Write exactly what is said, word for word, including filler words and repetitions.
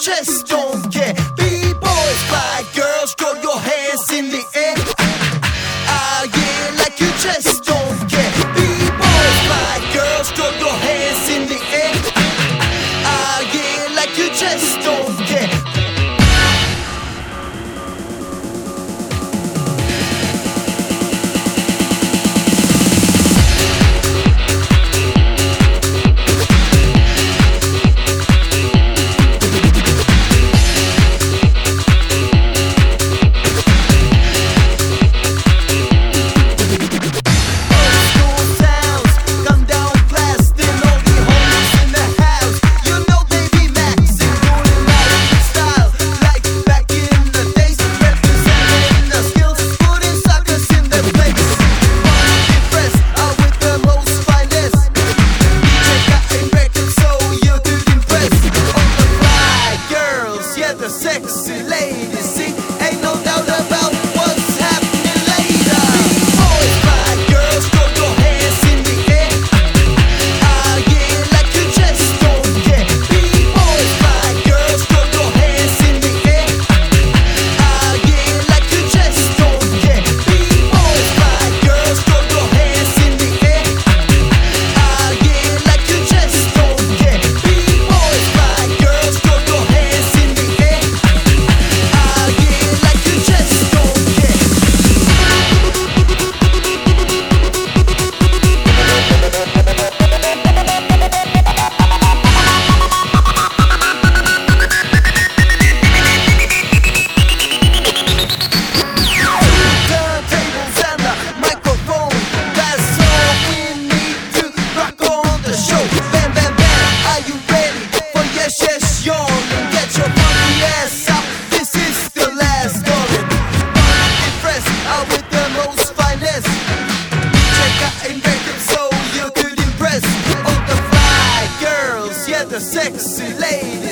just don't care. B-boys, fly girls, throw your hands in the air. Ah, yeah, like you just don't care. B-boys, fly girls, throw your hands in the air. Ah, yeah, like you just don't care. The sexy ladies, see, ain't no doubt about what's happening later. Boys, fly girls, throw your hands in the air. Ah, yeah, like you just don't care. B-boys, fly girls, throw your hands in the air. Ah, yeah, like you just don't care. B-boys, fly girls, throw your hands in the air. Ah, yeah, like you just don't care. B-boys, fly girls, throw your hands in the air. The sexy lady.